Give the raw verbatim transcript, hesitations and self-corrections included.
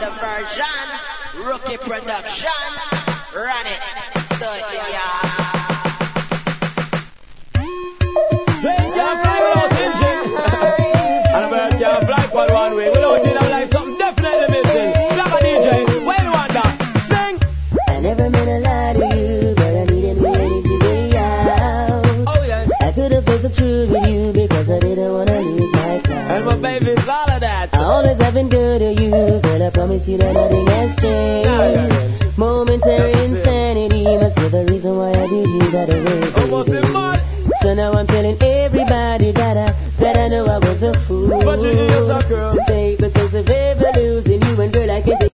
the version. Rookie production. Run it. The yeah. Plane can't fly without engine. And a bird can't fly for one way. Without it, I'm like something definitely missing. Slap a D J. Where you want that? Sing. I never meant to lie to you, but I needed an easy way out. Oh yes. I could have faced the truth with you because I didn't want to lose my pride. And my baby's all of that. I always have been good to you, but I promise you that nothing has changed. Nah, yeah, yeah. Momentary